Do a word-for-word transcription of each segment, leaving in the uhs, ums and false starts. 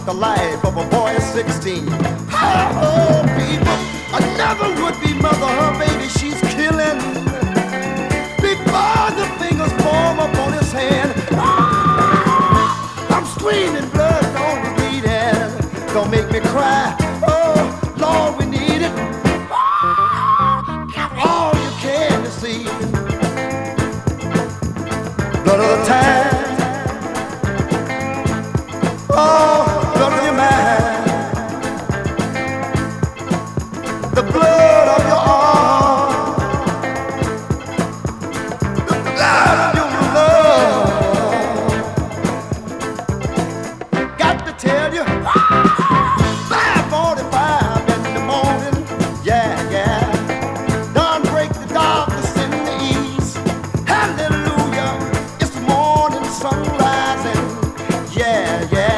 the life of a boy of sixteen. Oh, people, another would-be mother, her baby she's killing. Before the fingers form up on his hand, ah, I'm screaming blood, don't bleed it, don't make me cry. Oh, Lord, we need it. Ah, give all you can to see. Blood of the time. Oh, blood of your mind, the blood of your arm, the blood of your love. Got to tell you, five forty-five in the morning, yeah, yeah. Done break the darkness in the east. Hallelujah, it's the morning sun rising, yeah, yeah.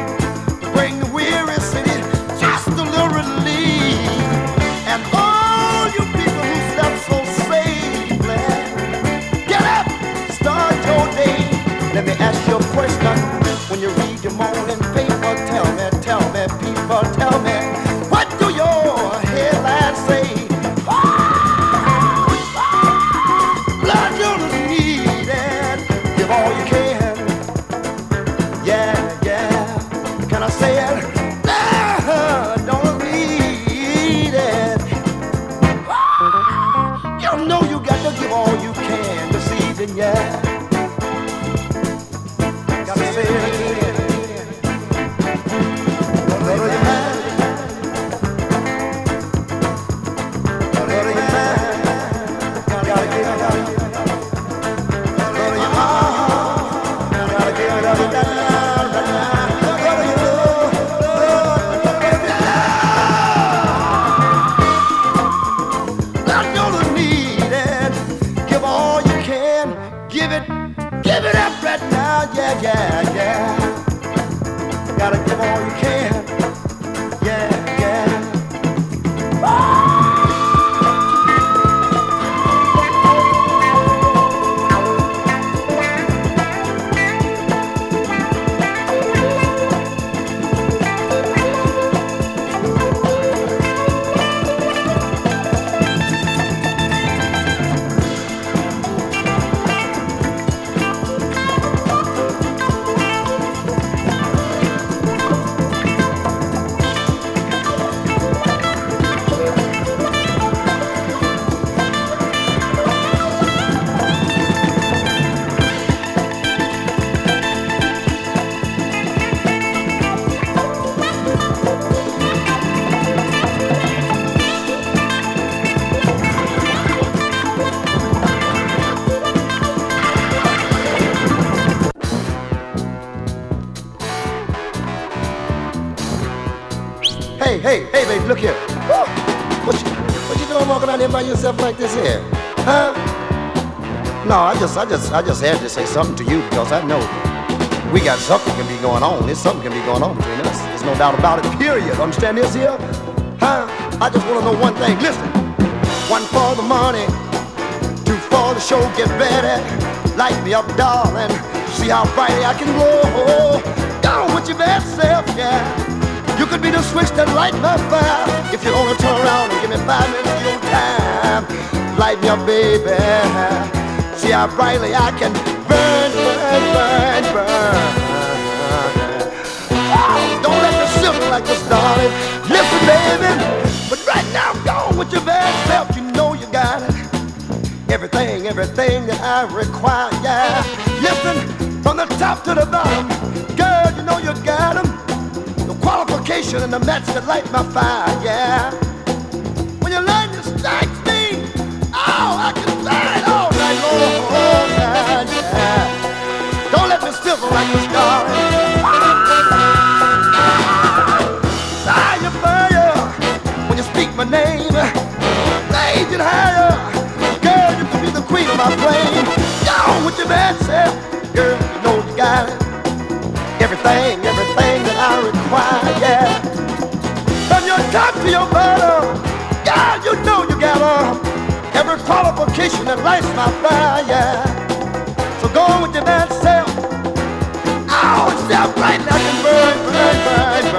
Let me ask you a question. When you read your morning paper, tell me, tell me, people, tell me, what do your headlines say? Ah, ah, blood you're needed. Give all you can. Yeah, yeah. Can I say it? Blood don't need it. Ah, you know you got to give all you can this evening, yeah. Say it again. Blood of your mind. Blood of your mind. Gotta get it out. Blood of your heart. Gotta get it out. Blood of your love. Blood you'll need it. Give all you can. Give it. Give it up right now, yeah, yeah, yeah. Gotta give all you can, yeah, yeah. Hey, hey, hey, baby, look here. Woo. What you, what you doing walking out here by yourself like this here? Huh? No, I just, I just, I just had to say something to you because I know we got something can be going on. There's something can be going on between us. There's no doubt about it, period. Understand this here? Huh? I just want to know one thing. Listen. One for the money, two for the show. Get ready. Light me up, darling. See how brightly I can glow. Go with your bad self, yeah. You could be the switch that light my fire. If you wanna turn around and give me five minutes of your time, light me up, baby. See how brightly I can burn, burn, burn, burn. Oh, don't let me simmer like this, darling. Listen, baby. But right now, go with your bad self. You know you got it. Everything, everything that I require, yeah. Listen, from the top to the bottom, girl, you know you got 'em. Qualification and the match that light my fire, yeah. When your lightning strikes me, oh, I can shine all night long, all night, yeah. Don't let me stifle like this, darling. Fire, fire, when you speak my name, raging higher, girl, you can be the queen of my flame. Go with your bad self, girl, you know you got it. Everything, everything that I require, yeah. From your top to your bottom, God, you know you got uh, every qualification that lights my fire, yeah. So go on with your bad self. Oh, it's that bright like a burn, burn, burn.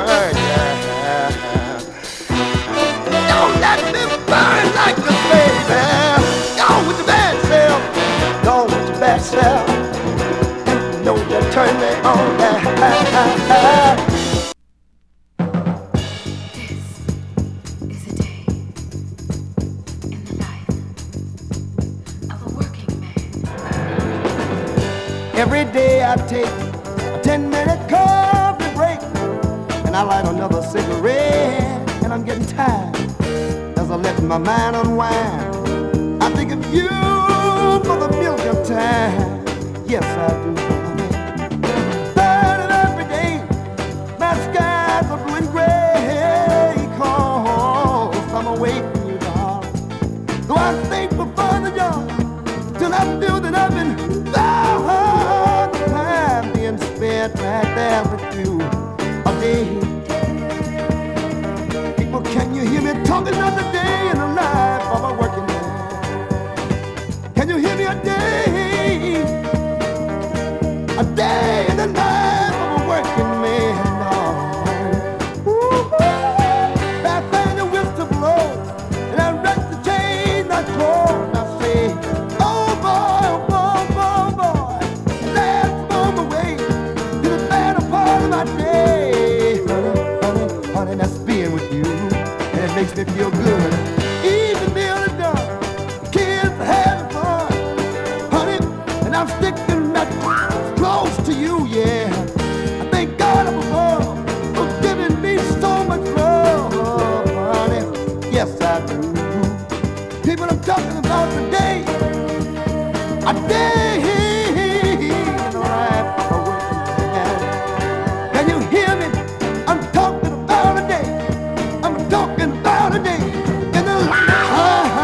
Every day I take a ten-minute coffee break, and I light another cigarette, and I'm getting tired as I let my mind unwind. I think of you for the millionth time. Yes, I do. Burning every day, my skies are blue and gray, 'cause I'm away from you, darling. So I think for further joy till I feel that I've been found. Time being spent right there with you a day. People, can you hear me talking another day in the life of a working man? Can you hear me a day? A day in the life of a working man, darling. Ooh, that thing the whistle blows, and I wreck the chain I close. And I say, oh boy, oh boy, boy, boy, let's move away to the better part of my day. Honey, honey, honey, that's being with you, and it makes me feel good. Even meal is done, kids are having fun, honey, and I'm sticking that close to you, yeah. I thank God up above for giving me so much love, honey. Yes, I do. People, I'm talking about today, a day in the life of a working man. Can you hear me? I'm talking about a day. I'm talking about a day in the life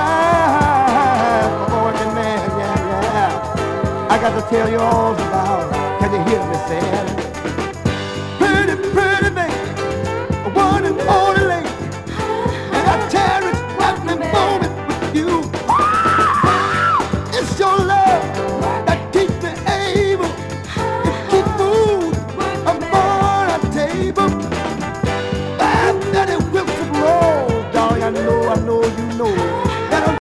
of a working man. Yeah, yeah. I got to tell you all about it. Can you hear me saying?